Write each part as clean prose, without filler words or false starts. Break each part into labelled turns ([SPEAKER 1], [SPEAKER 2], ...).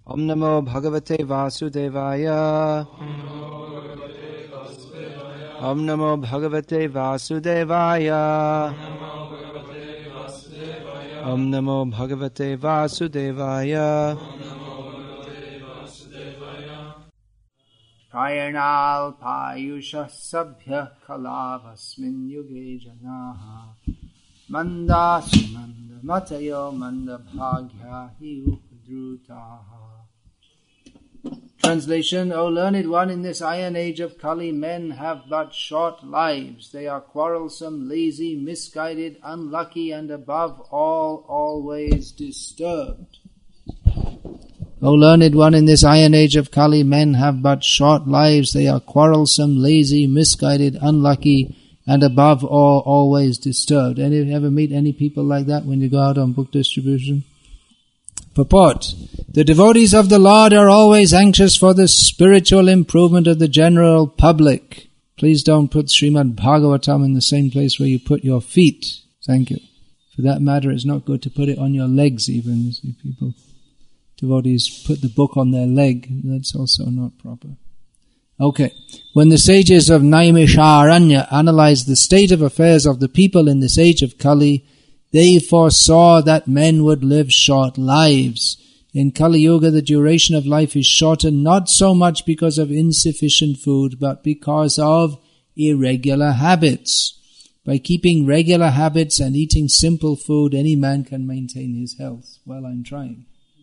[SPEAKER 1] Om Namo Bhagavate Vasudevaya. Om Namo Bhagavate Vasudevaya. Om Namo Bhagavate Vasudevaya. Prayanal Payusha Sabhya Kalavasmin Yuge Janaha Manda Sumanda Matayo Manda Bhagya Hi Upadrutaha. Translation: O learned one, in this iron age of Kali, men have but short lives. They are quarrelsome, lazy, misguided, unlucky, and above all, always disturbed. O learned one, in this iron age of Kali, men have but short lives. They are quarrelsome, lazy, misguided, unlucky, and above all, always disturbed. Any of you ever meet any people like that when you go out on book distribution? Purport: the devotees of the Lord are always anxious for the spiritual improvement of the general public. Please don't put Srimad Bhagavatam in the same place where you put your feet. Thank you. For that matter, it's not good to put it on your legs even. You see people, devotees put the book on their leg. That's also not proper. Okay. When the sages of Naimisharanya analyzed the state of affairs of the people in this age of Kali, they foresaw that men would live short lives. In Kali Yuga, the duration of life is shortened not so much because of insufficient food, but because of irregular habits. By keeping regular habits and eating simple food, any man can maintain his health. Well, I'm trying.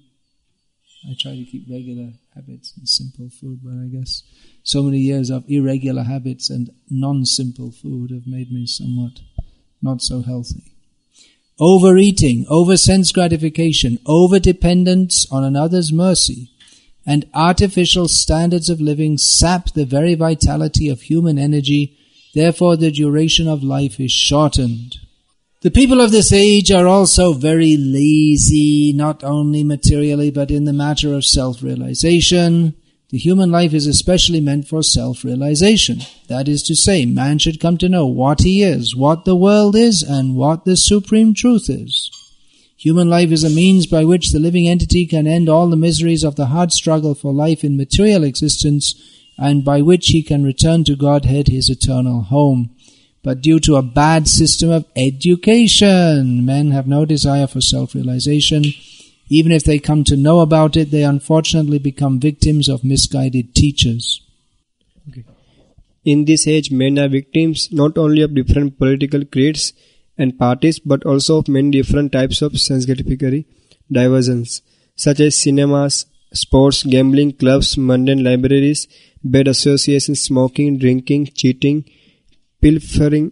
[SPEAKER 1] I try to keep regular habits and simple food, but I guess so many years of irregular habits and non-simple food have made me somewhat not so healthy. Overeating, over-sense gratification, over-dependence on another's mercy, and artificial standards of living sap the very vitality of human energy. Therefore, the duration of life is shortened. The people of this age are also very lazy, not only materially, but in the matter of self-realization. The human life is especially meant for self-realization. That is to say, man should come to know what he is, what the world is, and what the supreme truth is. Human life is a means by which the living entity can end all the miseries of the hard struggle for life in material existence, and by which he can return to Godhead, his eternal home. But due to a bad system of education, men have no desire for self-realization. Even if they come to know about it, they unfortunately become victims of misguided teachers.
[SPEAKER 2] Okay. In this age, men are victims not only of different political creeds and parties, but also of many different types of sense gratificatory diversions, such as cinemas, sports, gambling, clubs, mundane libraries, bad associations, smoking, drinking, cheating, pilfering,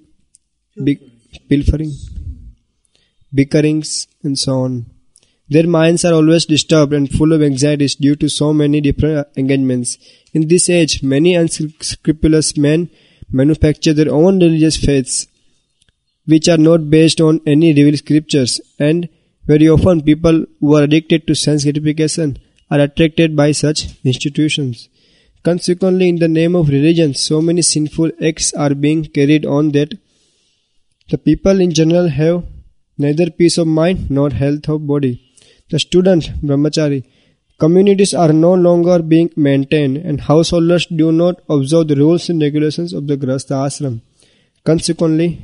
[SPEAKER 2] bickerings, and so on. Their minds are always disturbed and full of anxieties due to so many different engagements. In this age, many unscrupulous men manufacture their own religious faiths, which are not based on any revealed scriptures, and very often people who are addicted to sense gratification are attracted by such institutions. Consequently, in the name of religion, so many sinful acts are being carried on that the people in general have neither peace of mind nor health of body. The student, brahmachari, communities are no longer being maintained, and householders do not observe the rules and regulations of the grahastha ashram. Consequently,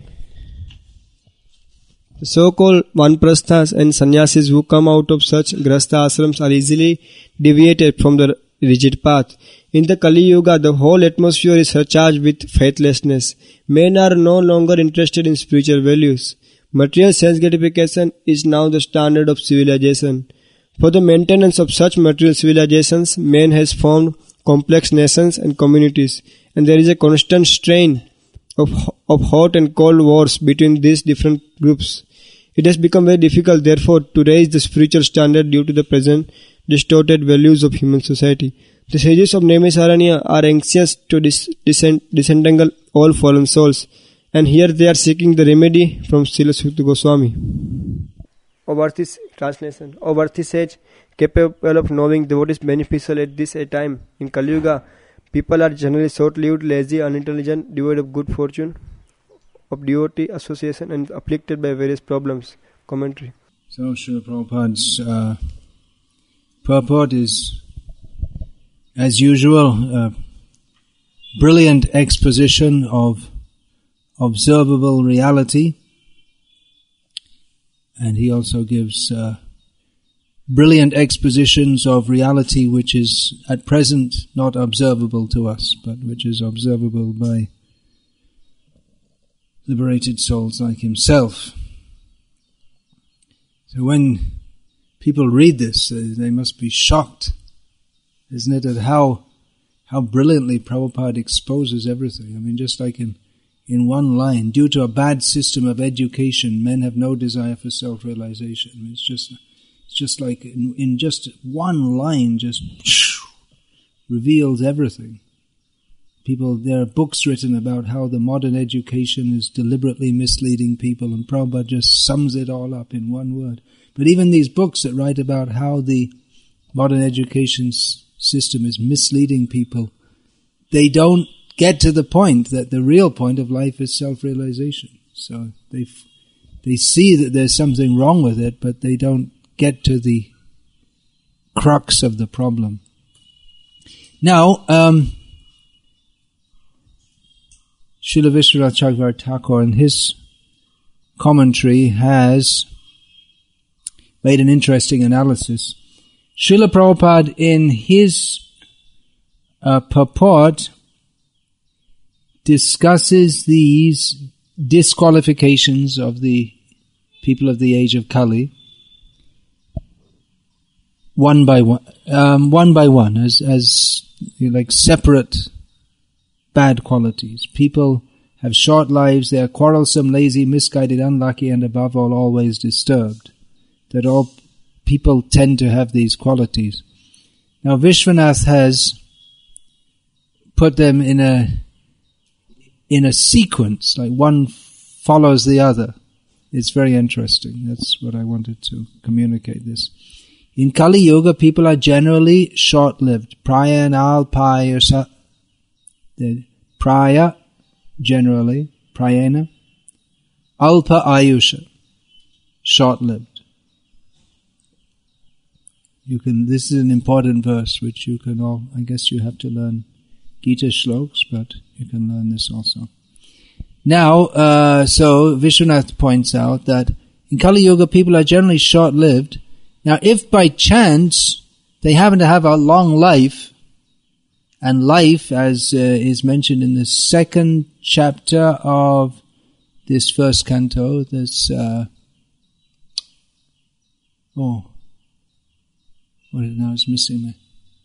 [SPEAKER 2] the so-called vanprasthas and sannyasis who come out of such grahastha ashrams are easily deviated from the rigid path. In the Kali Yuga, the whole atmosphere is surcharged with faithlessness. Men are no longer interested in spiritual values. Material sense gratification is now the standard of civilization. For the maintenance of such material civilizations, man has formed complex nations and communities, and there is a constant strain of hot and cold wars between these different groups. It has become very difficult, therefore, to raise the spiritual standard due to the present distorted values of human society. The sages of Naimisharanya are anxious to disentangle all fallen souls, and here they are seeking the remedy from Srila Sukadeva Goswami. O worthy sage, capable of knowing what is beneficial at this time. In Kali Yuga, people are generally short-lived, lazy, unintelligent, devoid of good fortune, of devotee association, and afflicted by various problems. Commentary.
[SPEAKER 1] So Srila Prabhupada's purport is as usual, brilliant exposition of observable reality. And he also gives brilliant expositions of reality which is at present not observable to us, but which is observable by liberated souls like himself. So when people read this, they must be shocked, isn't it, at how brilliantly Prabhupada exposes everything. I mean, just like in one line, due to a bad system of education, men have no desire for self-realization. I mean, it's just like in just one line, just reveals everything. There are books written about how the modern education is deliberately misleading people, and Prabhupada just sums it all up in one word. But even these books that write about how the modern education system is misleading people, they don't get to the point that the real point of life is self-realization. So they see that there's something wrong with it, but they don't get to the crux of the problem. Now, Srila Vishwanath Chakravarti Thakur in his commentary has made an interesting analysis. Srila Prabhupada in his purport discusses these disqualifications of the people of the age of Kali one by one, as like separate bad qualities. People have short lives, they are quarrelsome, lazy, misguided, unlucky, and above all, always disturbed. That all people tend to have these qualities. Now Vishwanath has put them in a sequence, like one follows the other. It's very interesting. That's what I wanted to communicate this. In Kali Yuga, people are generally short-lived. Praya and Alpaya, Praya, generally, Prayena, Alpa Ayusha, short-lived. This is an important verse which you can all, I guess you have to learn Gita shloks, but you can learn this also. Now, so Vishwanath points out that in Kali Yuga people are generally short-lived. Now, if by chance they happen to have a long life, and life, as is mentioned in the second chapter of this first canto, this, what is it now? It's missing me.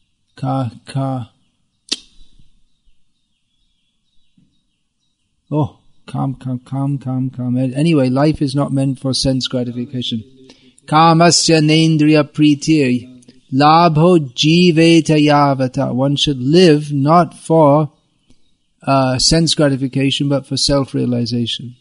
[SPEAKER 1] Calm. Anyway, life is not meant for sense gratification. Kamasya nendriya pritir labho jiveta yavata. One should live not for sense gratification, but for self-realization.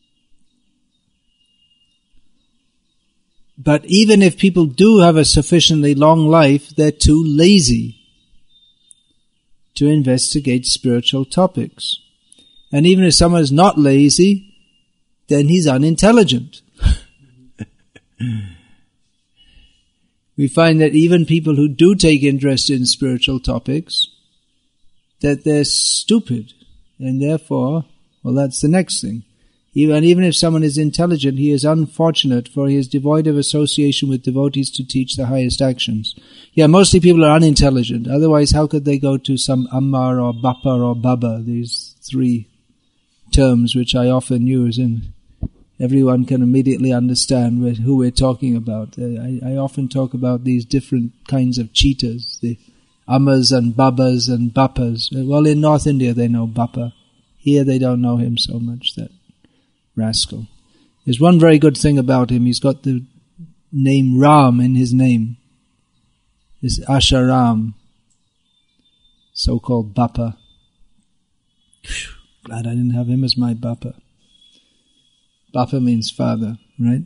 [SPEAKER 1] But even if people do have a sufficiently long life, they're too lazy to investigate spiritual topics. And even if someone is not lazy, then he's unintelligent. We find that even people who do take interest in spiritual topics, that they're stupid. And therefore, well, that's the next thing. Even if someone is intelligent, he is unfortunate, for he is devoid of association with devotees to teach the highest actions. Yeah, mostly people are unintelligent. Otherwise, how could they go to some Amma or Bappa or Baba, these three terms which I often use, and everyone can immediately understand who we're talking about. I often talk about these different kinds of cheetahs, the Ammas and Babas and Bappas. Well, in North India they know Bappa. Here they don't know him so much, that rascal. There's one very good thing about him. He's got the name Ram in his name. This Asharam, so-called Bappa. Glad I didn't have him as my Bappa. Bappa means father, right?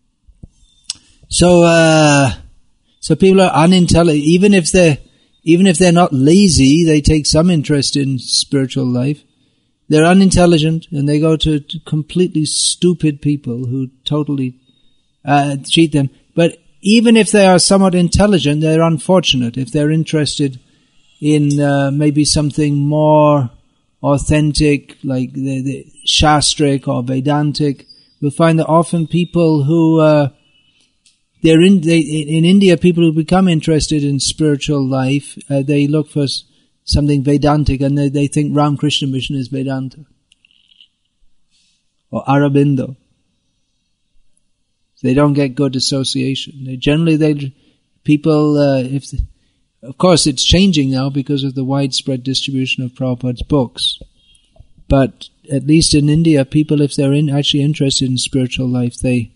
[SPEAKER 1] So people are unintelligent. Even if they're not lazy, they take some interest in spiritual life. They're unintelligent, and they go to completely stupid people who totally cheat them. But even if they are somewhat intelligent, they're unfortunate if they're interested in maybe something more authentic, like the Shastric or Vedantic, we'll find that often people who in India, people who become interested in spiritual life, they look for something Vedantic, and they think Ramakrishna Mission is Vedanta or Aurobindo. They don't get good association. Of course, it's changing now because of the widespread distribution of Prabhupada's books. But at least in India, people, if they're actually interested in spiritual life, they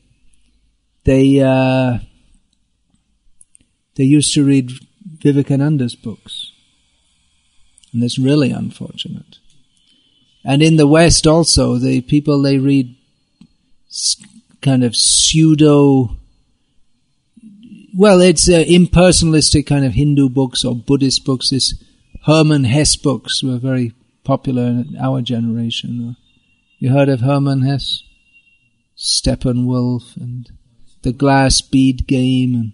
[SPEAKER 1] used to read Vivekananda's books. And that's really unfortunate. And in the West also, they read kind of pseudo, well, it's impersonalistic kind of Hindu books or Buddhist books. This Hermann Hesse books were very popular in our generation. You heard of Hermann Hesse? Steppenwolf and The Glass Bead Game.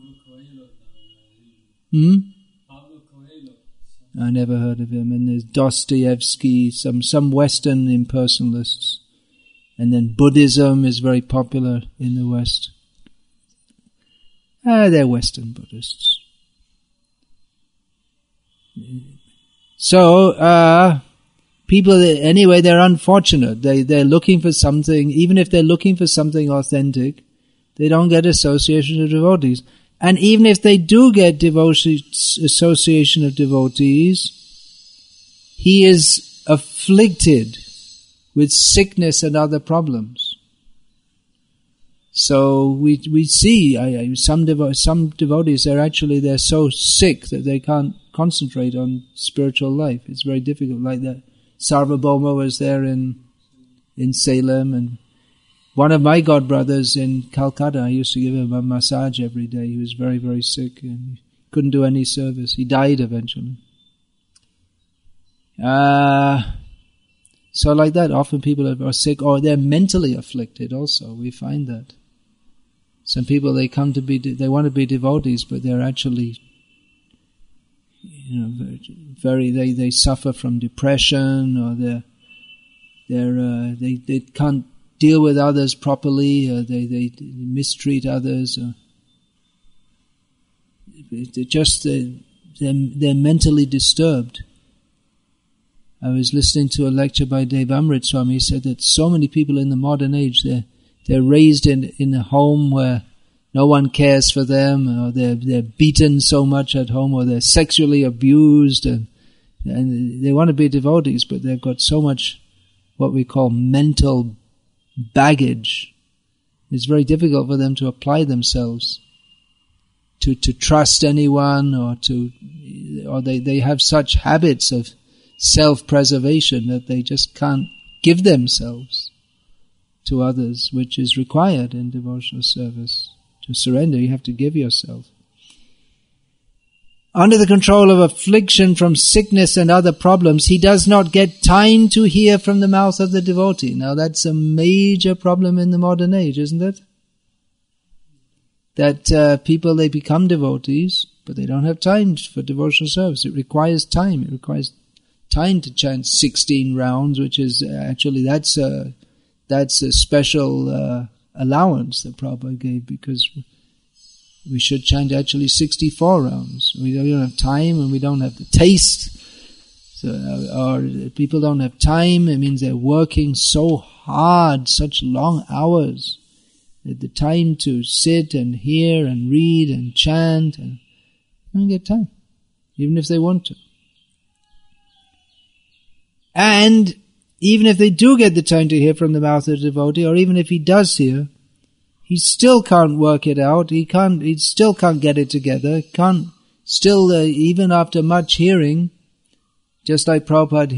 [SPEAKER 1] I never heard of him. And there's Dostoevsky, some Western impersonalists. And then Buddhism is very popular in the West. They're Western Buddhists. So, people, anyway, they're unfortunate. They're looking for something, even if they're looking for something authentic, they don't get association of devotees. And even if they do get association of devotees, he is afflicted with sickness and other problems. So we see some devotees, they're so sick that they can't concentrate on spiritual life. It's very difficult. Like that Sarvabhauma was there in Salem, and one of my godbrothers in Calcutta, I used to give him a massage every day. He was very, very sick and couldn't do any service. He died eventually. So like that, often people are sick or they're mentally afflicted also. We find that. Some people, they want to be devotees, but they're actually, they suffer from depression, or they can't deal with others properly, they mistreat others, they're mentally disturbed. I was listening to a lecture by Devamrit Swami. He said that so many people in the modern age, they're raised in a home where no one cares for them, or they're beaten so much at home, or they're sexually abused, and they want to be devotees, but they've got so much what we call mental baggage. It's very difficult for them to apply themselves, to trust anyone, or they have such habits of self-preservation that they just can't give themselves to others, which is required in devotional service. To surrender, you have to give yourself. Under the control of affliction from sickness and other problems, he does not get time to hear from the mouth of the devotee. Now that's a major problem in the modern age, isn't it? That people, they become devotees, but they don't have time for devotional service. It requires time. It requires time to chant 16 rounds, which is actually, that's a special allowance that Prabhupada gave, because we should chant actually 64 rounds. We don't have time and we don't have the taste. So, or people don't have time. It means they're working so hard, such long hours. They have the time to sit and hear and read and chant, and they don't get time, even if they want to. And even if they do get the time to hear from the mouth of the devotee, or even if he does hear, he still can't work it out. He still can't get it together. Even after much hearing, just like Prabhupada,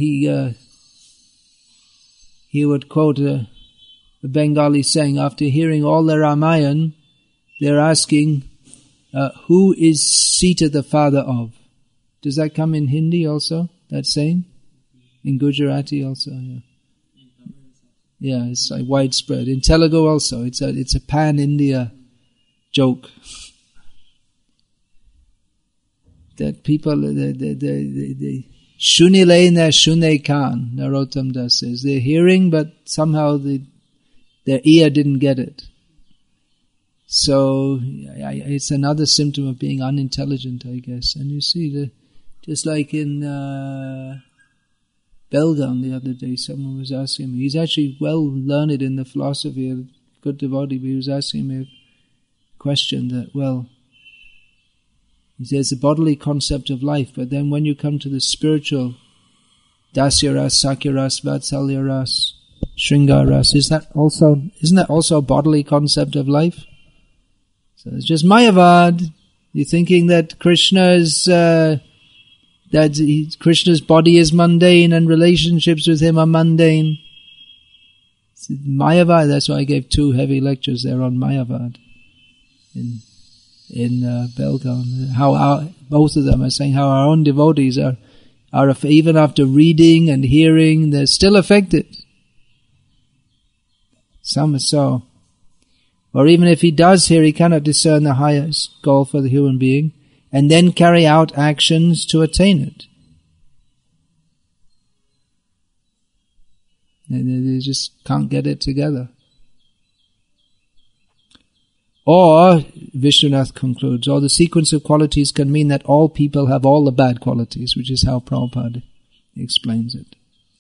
[SPEAKER 1] he would quote a Bengali saying, after hearing all the Ramayan, they're asking, who is Sita the father of? Does that come in Hindi also, that saying? In Gujarati also, yeah. Yeah, it's like widespread. In Telugu also, it's a pan-India joke. that people, the Shunile na shune kan, Narottam Das says. They're hearing, but somehow their ear didn't get it. So it's another symptom of being unintelligent, I guess. And you see, just like in Belgaum the other day, someone was asking me, he's actually well learned in the philosophy, a good devotee, but he was asking me a question that, well, there's a bodily concept of life, but then when you come to the spiritual, Dasyaras, Sakyaras, Vatsalyaras, Shringaras, isn't that also a bodily concept of life? So it's just Mayavad. You're thinking that Krishna's body is mundane and relationships with him are mundane. It's Mayavad. That's why I gave 2 heavy lectures there on Mayavad in Belgaum. How both of them are saying how our own devotees are even after reading and hearing, they're still affected. Some are so. Or even if he does hear, he cannot discern the highest goal for the human being and then carry out actions to attain it. They just can't get it together. Or, Vishwanath concludes, or the sequence of qualities can mean that all people have all the bad qualities, which is how Prabhupada explains it.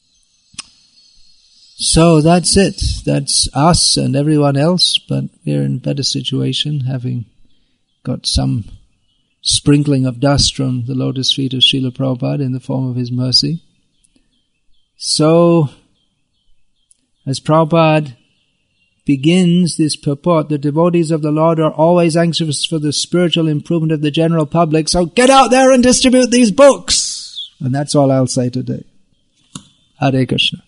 [SPEAKER 1] So that's it. That's us and everyone else, but we're in a better situation, having got some sprinkling of dust from the lotus feet of Srila Prabhupada in the form of his mercy. So, as Prabhupada begins this purport, the devotees of the Lord are always anxious for the spiritual improvement of the general public, so get out there and distribute these books! And that's all I'll say today. Hare Krishna.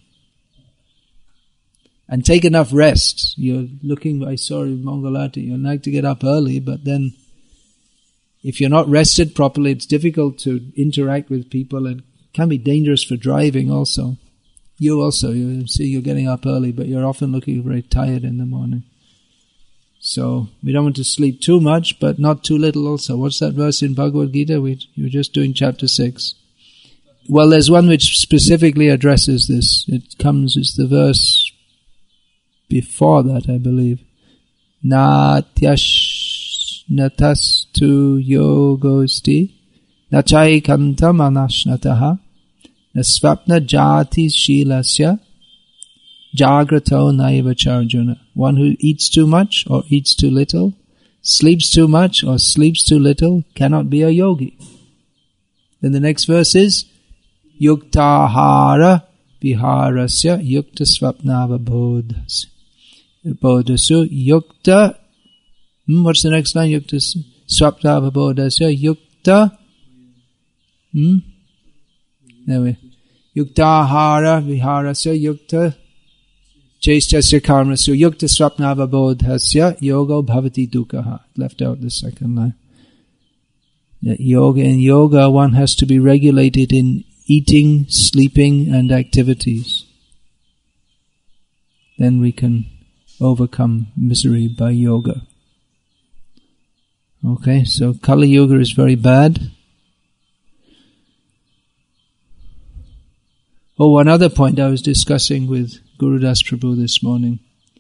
[SPEAKER 1] And take enough rest. You're looking, I saw in Mangalati, you like to get up early, but then if you're not rested properly, it's difficult to interact with people and can be dangerous for driving also. You see you're getting up early, but you're often looking very tired in the morning. So, we don't want to sleep too much, but not too little also. What's that verse in Bhagavad Gita? You were just doing chapter 6. Well, there's one which specifically addresses this. It's the verse before that, I believe. Natyash natastu yogosti nachai kantam anashnataha nasvapna jati shilasya jagrato naiva charjuna. One who eats too much or eats too little, sleeps too much or sleeps too little, cannot be a yogi. Then the next verse is yuktahara viharasya yukta swapnava bodhasya. Bodhasu yukta. What's the next line? Yukta swapnava bodhasya yukta. Anyway, yuktahara viharasya yukta chestasya karmasya yukta swapnava bodhasya yogo bhavati dukkha. Left out the second line. In yoga, one has to be regulated in eating, sleeping, and activities. Then we can overcome misery by yoga. Okay, so Kali Yuga is very bad. Oh, one other point I was discussing with Gurudas Prabhu this morning.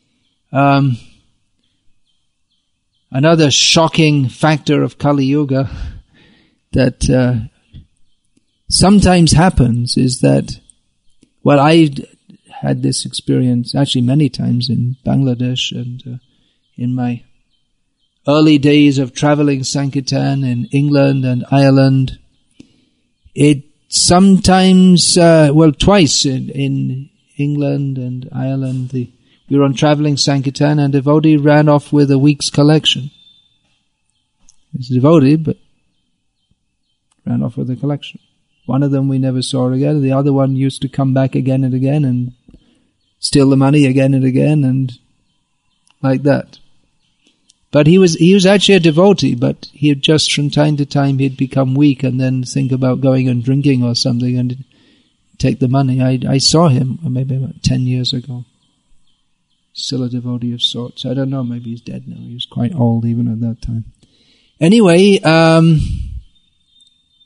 [SPEAKER 1] Another shocking factor of Kali Yuga that sometimes happens is that, well, I had this experience actually many times in Bangladesh and in my early days of traveling Sankirtan in England and Ireland. It sometimes, twice in England and Ireland, we were on traveling Sankirtan and a devotee ran off with a week's collection. He's a devotee, but ran off with a collection. One of them we never saw again. The other one used to come back again and again and steal the money again and again and like that. But he was actually a devotee, but he had just from time to time he'd become weak and then think about going and drinking or something and take the money. I saw him maybe about 10 years ago. Still a devotee of sorts. I don't know, maybe he's dead now. He was quite old even at that time. Anyway,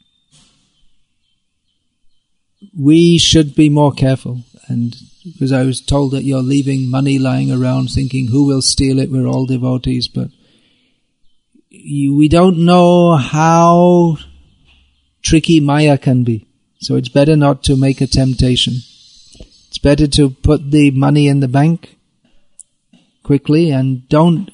[SPEAKER 1] we should be more careful. And because I was told that you're leaving money lying around thinking, who will steal it? We're all devotees. But we don't know how tricky Maya can be. So it's better not to make a temptation. It's better to put the money in the bank quickly and don't...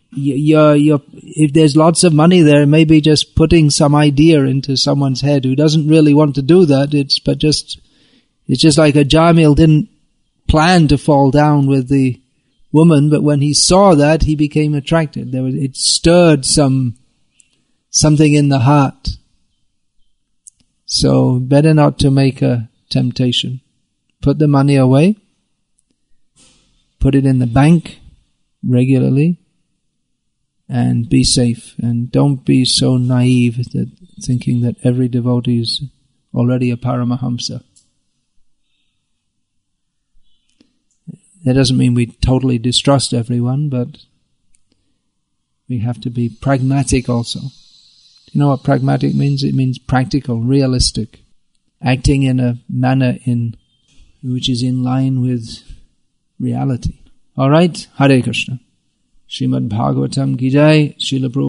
[SPEAKER 1] if there's lots of money there, maybe just putting some idea into someone's head who doesn't really want to do that. It's just like a Jamil didn't plan to fall down with the woman, but when he saw that, he became attracted. It stirred something in the heart. So better not to make a temptation. Put the money away. Put it in the bank regularly. And be safe. And don't be so naive that thinking that every devotee is already a Paramahamsa. That doesn't mean we totally distrust everyone, but we have to be pragmatic also. Do you know what pragmatic means? It means practical, realistic. Acting in a manner which is in line with reality. Alright? Hare Krishna. Srimad Bhagavatam ki jai, Srila Prabhupada.